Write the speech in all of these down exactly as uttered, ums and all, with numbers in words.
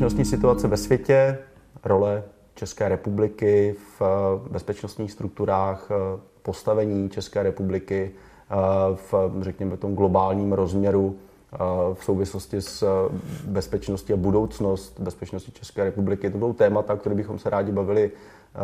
Bezpečnostní situace ve světě, role České republiky v bezpečnostních strukturách, postavení České republiky v, řekněme, tom globálním rozměru v souvislosti s bezpečností a budoucnost bezpečnosti České republiky. To budou témata, které bychom se rádi bavili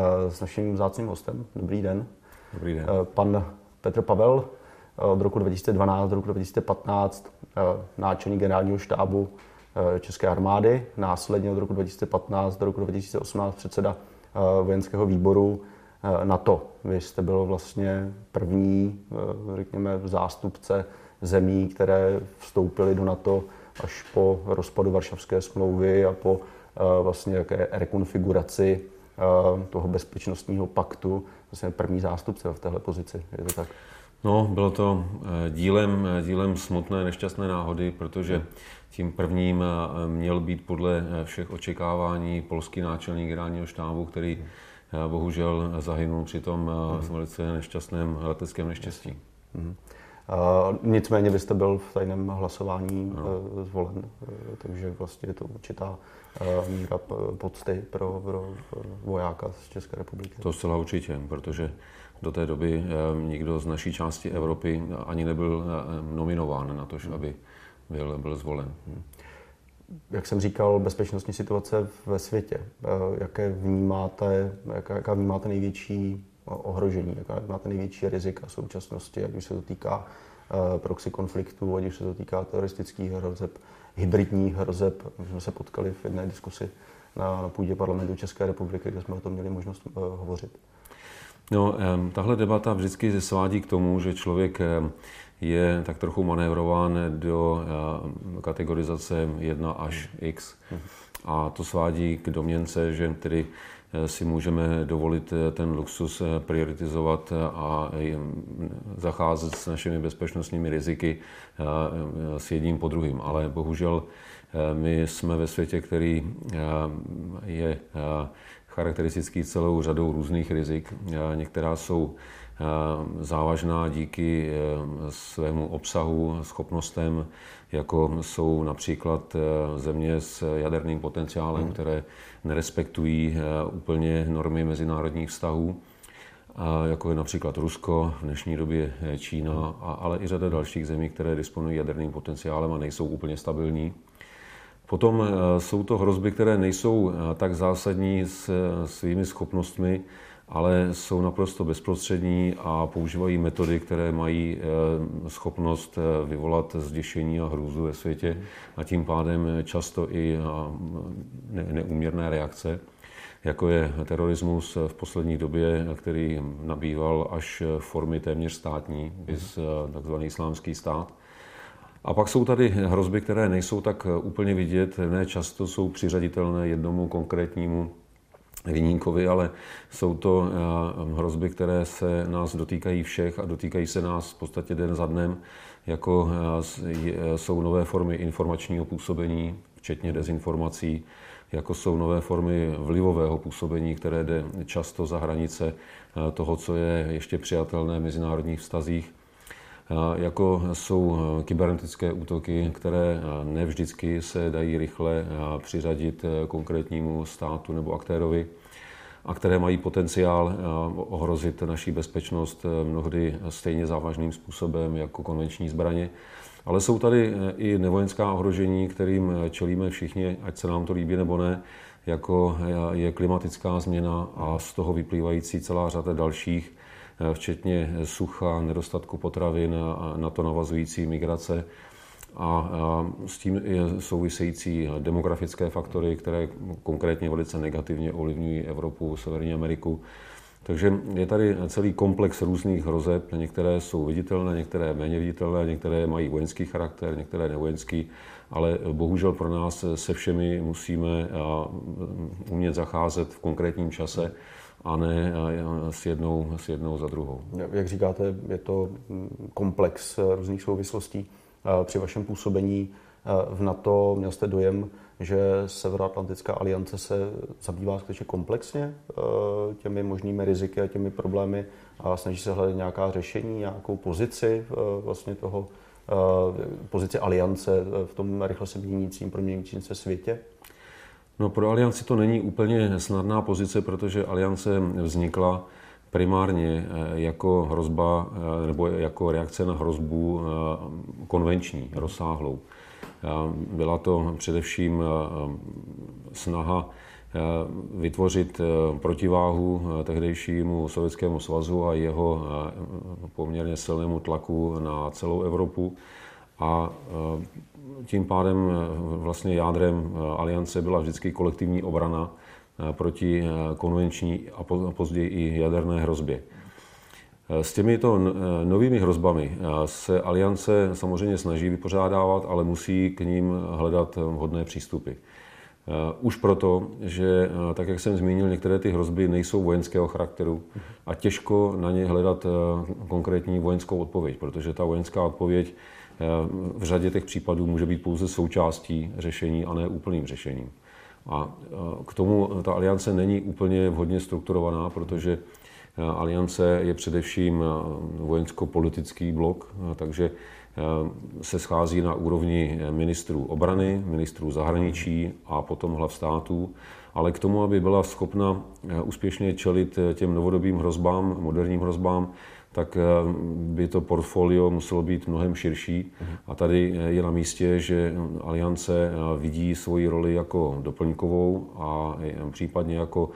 s naším vzácným hostem. Dobrý den. Dobrý den. Pan Petr Pavel, od roku dva tisíce dvanáct do roku dva tisíce patnáct náčelník generálního štábu České armády, následně od roku dva tisíce patnáct do roku dva tisíce osmnáct předseda vojenského výboru NATO. Vy jste byl vlastně první, řekněme, zástupce zemí, které vstoupily do NATO až po rozpadu Varšavské smlouvy a po vlastně jaké rekonfiguraci toho bezpečnostního paktu. Vlastně první zástupce v téhle pozici. Je to tak? No, bylo to dílem, dílem smutné, nešťastné náhody, protože tím prvním měl být podle všech očekávání polský náčelník generálního štábu, který bohužel zahynul při tom velice nešťastném leteckém neštěstí. Mm. Uh, nicméně vy jste byl v tajném hlasování uh, zvolen, uh, takže vlastně je to určitá uh, míra pocty pro, pro, pro vojáka z České republiky. To zcela určitě, protože do té doby uh, nikdo z naší části Evropy ani nebyl uh, nominován na to, hmm. aby byl, byl zvolen. Hmm. Jak jsem říkal, bezpečnostní situace ve světě. Uh, jaké vnímáte, jaká, jaká vnímáte největší ohrožení, jaká máte největší rizika v současnosti, ať už se to týká uh, proxy konfliktů, ať už se to týká teroristických hrozeb, hybridních hrozeb. My jsme se potkali v jedné diskusi na, na půdě parlamentu České republiky, kde jsme o tom měli možnost uh, hovořit. No, um, tahle debata vždycky svádí k tomu, že člověk um, je tak trochu manévrován do uh, kategorizace jedna až X. Hmm. A to svádí k domněnce, že tedy si můžeme dovolit ten luxus prioritizovat a zacházet s našimi bezpečnostními riziky s jedním po druhým. Ale bohužel my jsme ve světě, který je charakteristický celou řadou různých rizik. Některá jsou závažná díky svému obsahu, schopnostem, jako jsou například země s jaderným potenciálem, které nerespektují úplně normy mezinárodních vztahů, jako je například Rusko, v dnešní době Čína, ale i řada dalších zemí, které disponují jaderným potenciálem a nejsou úplně stabilní. Potom jsou to hrozby, které nejsou tak zásadní s svými schopnostmi, ale jsou naprosto bezprostřední a používají metody, které mají schopnost vyvolat zděšení a hrůzu ve světě a tím pádem často i neúměrné reakce, jako je terorismus v poslední době, který nabýval až formy téměř státní, viz takzvaný islámský stát. A pak jsou tady hrozby, které nejsou tak úplně vidět, ne často jsou přiřaditelné jednomu konkrétnímu viníkovi, ale jsou to hrozby, které se nás dotýkají všech a dotýkají se nás v podstatě den za dnem, jako jsou nové formy informačního působení, včetně dezinformací, jako jsou nové formy vlivového působení, které jde často za hranice toho, co je ještě přijatelné v mezinárodních vztazích, jako jsou kybernetické útoky, které ne vždycky se dají rychle přiřadit konkrétnímu státu nebo aktérovi a které mají potenciál ohrozit naši bezpečnost mnohdy stejně závažným způsobem jako konvenční zbraně. Ale jsou tady i nevojenská ohrožení, kterým čelíme všichni, ať se nám to líbí nebo ne, jako je klimatická změna a z toho vyplývající celá řada dalších, včetně sucha, nedostatku potravin a na to navazující migrace a s tím související demografické faktory, které konkrétně velice negativně ovlivňují Evropu, Severní Ameriku. Takže je tady celý komplex různých hrozeb, některé jsou viditelné, některé méně viditelné, některé mají vojenský charakter, některé nevojenský, ale bohužel pro nás se všemi musíme umět zacházet v konkrétním čase a ne s jednou, s jednou za druhou. Jak říkáte, je to komplex různých souvislostí. Při vašem působení v NATO měl jste dojem, že Severoatlantická aliance se zabývá skutečně komplexně těmi možnými riziky a těmi problémy a snaží se hledat nějaká řešení, nějakou pozici vlastně toho, pozici aliance v tom rychle se měnícím, proměňujícím se světě? No, pro Alianci to není úplně snadná pozice, protože Aliance vznikla primárně jako hrozba nebo jako reakce na hrozbu konvenční, rozsáhlou. Byla to především snaha vytvořit protiváhu tehdejšímu Sovětskému svazu a jeho poměrně silnému tlaku na celou Evropu. A tím pádem vlastně jádrem Aliance byla vždycky kolektivní obrana proti konvenční a později i jaderné hrozbě. S těmito novými hrozbami se Aliance samozřejmě snaží vypořádávat, ale musí k ním hledat vhodné přístupy. Už proto, že, tak jak jsem zmínil, některé ty hrozby nejsou vojenského charakteru a těžko na ně hledat konkrétní vojenskou odpověď, protože ta vojenská odpověď v řadě těch případů může být pouze součástí řešení a ne úplným řešením. A k tomu ta Aliance není úplně vhodně strukturovaná, protože Aliance je především vojensko-politický blok, takže se schází na úrovni ministrů obrany, ministrů zahraničí a potom hlav států. Ale k tomu, aby byla schopna úspěšně čelit těm novodobým hrozbám, moderním hrozbám, tak by to portfolio muselo být mnohem širší. A tady je na místě, že Aliance vidí svoji roli jako doplňkovou a případně jako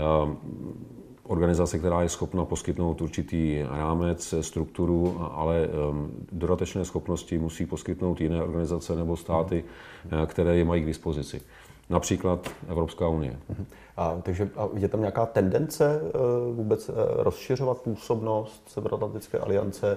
organizace, která je schopna poskytnout určitý rámec, strukturu, ale dodatečné schopnosti musí poskytnout jiné organizace nebo státy, které je mají k dispozici. Například Evropská unie. A, takže a je tam nějaká tendence vůbec rozšiřovat působnost Severoatlantické aliance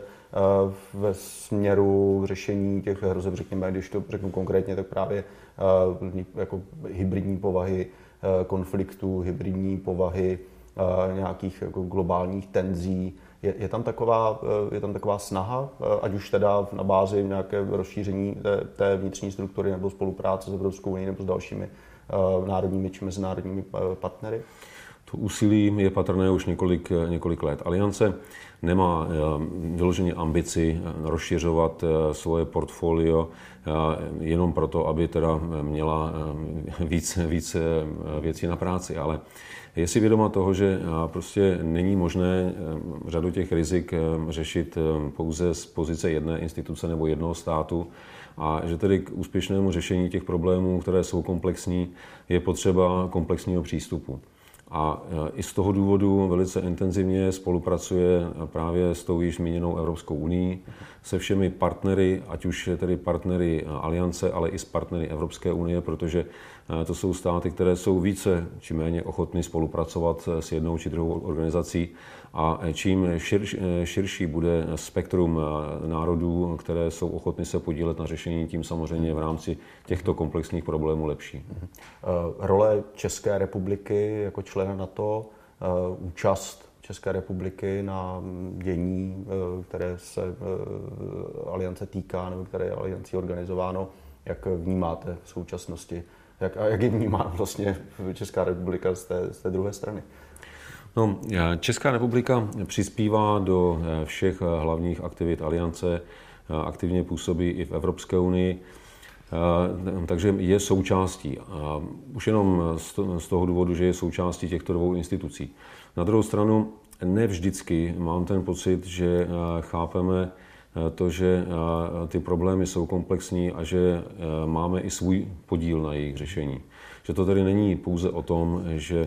ve směru řešení těch hrozeb, řekněme, když to řeknu konkrétně, tak právě jako hybridní povahy konfliktů, hybridní povahy nějakých jako globálních tenzí. Je, je, tam taková, je tam taková snaha, ať už teda na bázi nějaké rozšíření té, té vnitřní struktury nebo spolupráce s Evropskou unií nebo s dalšími uh, národními či mezinárodními uh, partnery? To úsilí je patrné už několik, několik let. Aliance nemá vyloženě ambici rozšiřovat svoje portfolio jenom proto, aby teda měla víc, víc věcí na práci, ale je si vědoma toho, že prostě není možné řadu těch rizik řešit pouze z pozice jedné instituce nebo jednoho státu a že tedy k úspěšnému řešení těch problémů, které jsou komplexní, je potřeba komplexního přístupu. A i z toho důvodu velice intenzivně spolupracuje právě s tou již zmíněnou Evropskou unií, se všemi partnery, ať už tedy partnery Aliance, ale i s partnery Evropské unie, protože to jsou státy, které jsou více či méně ochotny spolupracovat s jednou či druhou organizací. A čím širší, širší bude spektrum národů, které jsou ochotny se podílet na řešení, tím samozřejmě v rámci těchto komplexních problémů lepší. Role České republiky jako člena NATO, účast České republiky na dění, které se Aliance týká nebo které je Aliancí organizováno, jak vnímáte v současnosti? Jak, a jak je vnímá vlastně Česká republika z té, z té druhé strany? No, Česká republika přispívá do všech hlavních aktivit Aliance, aktivně působí i v Evropské unii, takže je součástí. Už jenom z toho důvodu, že je součástí těchto dvou institucí. Na druhou stranu, ne vždycky mám ten pocit, že chápeme to, že ty problémy jsou komplexní a že máme i svůj podíl na jejich řešení. Že to tedy není pouze o tom, že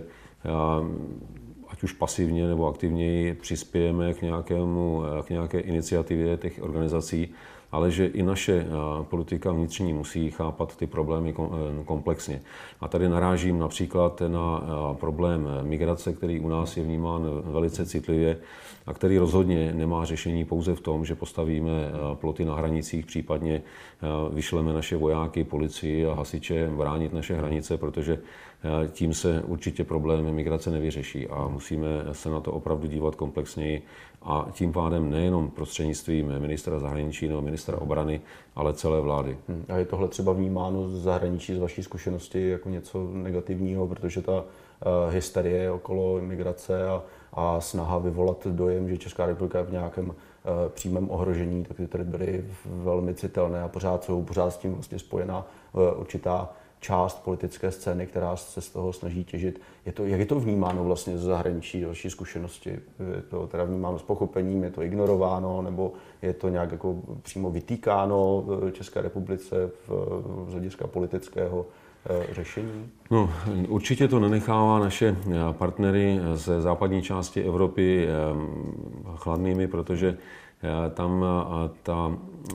ať už pasivně nebo aktivněji přispějeme k, nějakému, k nějaké iniciativě těch organizací, ale že i naše politika vnitřní musí chápat ty problémy komplexně. A tady narážím například na problém migrace, který u nás je vnímán velice citlivě a který rozhodně nemá řešení pouze v tom, že postavíme ploty na hranicích, případně vyšleme naše vojáky, policii a hasiče bránit naše hranice, protože tím se určitě problém migrace nevyřeší a musíme se na to opravdu dívat komplexněji a tím pádem nejenom prostřednictvím ministra zahraničí nebo ministra obrany, ale celé vlády. A je tohle třeba vnímáno z zahraničí, z vaší zkušenosti jako něco negativního, protože ta uh, hysterie okolo imigrace a, a snaha vyvolat dojem, že Česká republika je v nějakém uh, přímém ohrožení, tak ty tady byly velmi citelné a pořád jsou pořád s tím vlastně spojená uh, určitá část politické scény, která se z toho snaží těžit. Je to, jak je to vnímáno vlastně z zahraničí, další zkušenosti? Je to teda vnímáno s pochopením, je to ignorováno, nebo je to nějak jako přímo vytýkáno České republice v, z hlediska politického řešení? No, určitě to nenechává naše partnery ze západní části Evropy chladnými, protože tam ta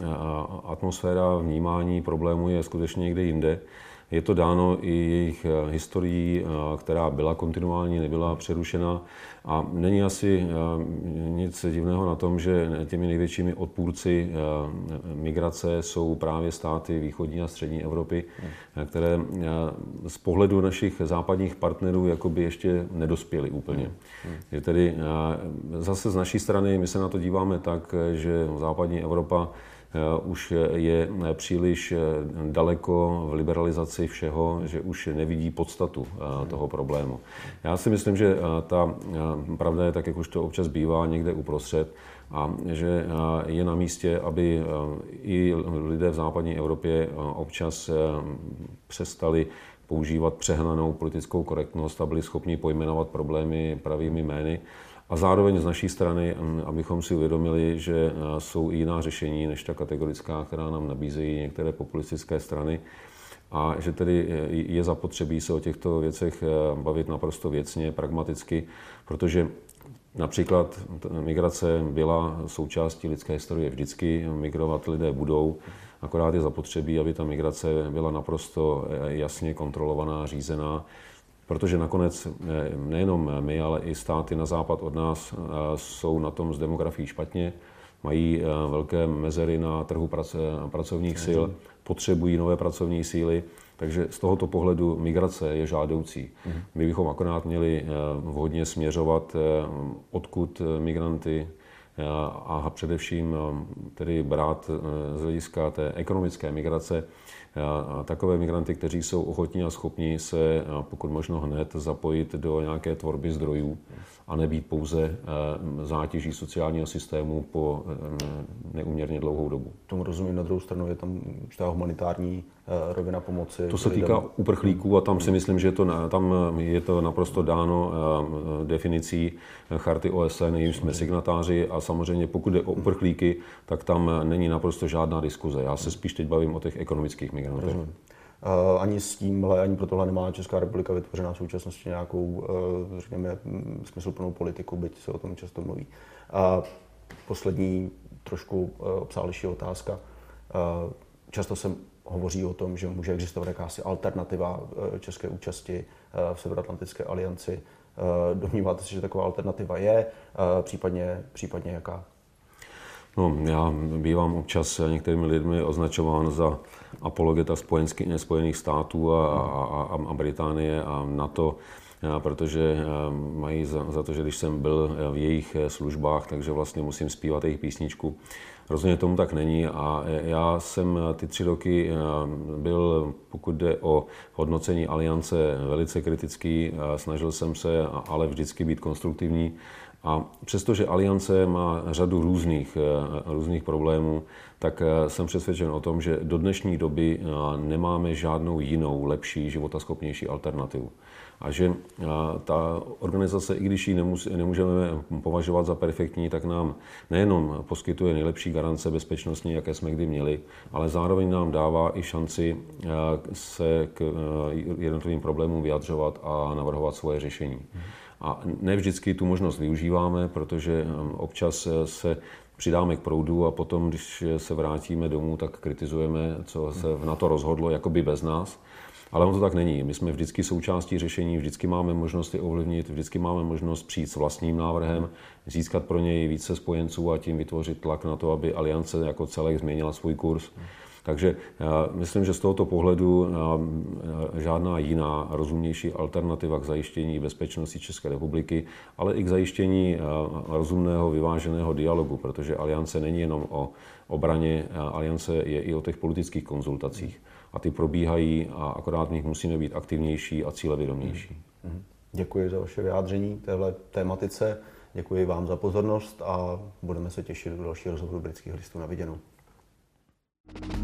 atmosféra vnímání problému je skutečně někde jinde. Je to dáno i jejich historií, která byla kontinuální, nebyla přerušena. A není asi nic divného na tom, že těmi největšími odpůrci migrace jsou právě státy východní a střední Evropy, které z pohledu našich západních partnerů jakoby ještě nedospěly úplně. Je tedy zase z naší strany my se na to díváme tak, že západní Evropa už je příliš daleko v liberalizaci všeho, že už nevidí podstatu toho problému. Já si myslím, že ta pravda je tak, jak už to občas bývá, někde uprostřed a že je na místě, aby i lidé v západní Evropě občas přestali používat přehnanou politickou korektnost a byli schopni pojmenovat problémy pravými jmény. A zároveň z naší strany, abychom si uvědomili, že jsou i jiná řešení než ta kategorická, která nám nabízejí některé populistické strany a že tedy je zapotřebí se o těchto věcech bavit naprosto věcně, pragmaticky, protože například migrace byla součástí lidské historie vždycky, migrovat lidé budou, akorát je zapotřebí, aby ta migrace byla naprosto jasně kontrolovaná, řízená, protože nakonec nejenom my, ale i státy na západ od nás jsou na tom s demografií špatně, mají velké mezery na trhu pracovních sil, potřebují nové pracovní síly, takže z tohoto pohledu migrace je žádoucí. My bychom akorát měli vhodně směřovat, odkud migranty a především tedy brát z hlediska té ekonomické migrace takové migranty, kteří jsou ochotní a schopní se pokud možno hned zapojit do nějaké tvorby zdrojů a nebýt pouze zátěží sociálního systému po neúměrně dlouhou dobu. Tomu rozumím, na druhou stranu je tam určitá humanitární rovina pomoci. To se týká uprchlíků a tam si myslím, že to, tam je to naprosto dáno definicí charty O S N, jejíž jsme signatáři a samozřejmě pokud jde o uprchlíky, tak tam není naprosto žádná diskuze. Já se spíš teď bavím o těch ekonomických migrantech. Rozumím. Ani s tímhle, ani pro tohle nemá Česká republika vytvořená v současnosti nějakou, řekněme, smysluplnou politiku, byť se o tom často mluví. Poslední trošku obsáhlejší otázka. Často se hovoří o tom, že může existovat jakási alternativa české účasti v Severoatlantické alianci. Domníváte se, že taková alternativa je, případně, případně jaká? No, já bývám občas některými lidmi označován za apologeta Spojených států a, a, a Británie a NATO, protože mají za, za to, že když jsem byl v jejich službách, takže vlastně musím zpívat jejich písničku. Rozhodně tomu tak není a já jsem ty tři roky byl, pokud jde o hodnocení aliance, velice kritický, snažil jsem se ale vždycky být konstruktivní. A přestože aliance má řadu různých, různých problémů, tak jsem přesvědčen o tom, že do dnešní doby nemáme žádnou jinou, lepší, životaschopnější alternativu. A že ta organizace, i když ji nemůžeme považovat za perfektní, tak nám nejenom poskytuje nejlepší garance bezpečnostní, jaké jsme kdy měli, ale zároveň nám dává i šanci se k jednotlivým problémům vyjadřovat a navrhovat svoje řešení. A ne vždycky tu možnost využíváme, protože občas se přidáme k proudu a potom, když se vrátíme domů, tak kritizujeme, co se na to rozhodlo, jakoby bez nás. Ale on to tak není. My jsme vždycky součástí řešení, vždycky máme možnost je ovlivnit, vždycky máme možnost přijít s vlastním návrhem, získat pro něj více spojenců a tím vytvořit tlak na to, aby aliance jako celek změnila svůj kurz. Takže já myslím, že z tohoto pohledu žádná jiná rozumnější alternativa k zajištění bezpečnosti České republiky, ale i k zajištění rozumného, vyváženého dialogu, protože aliance není jenom o obraně, aliance je i o těch politických konzultacích. A ty probíhají a akorát v nich musíme být aktivnější a cílevědomější. Děkuji za vaše vyjádření téhle tématice, děkuji vám za pozornost a budeme se těšit do dalšího rozhovoru Britských listů. Na viděnou.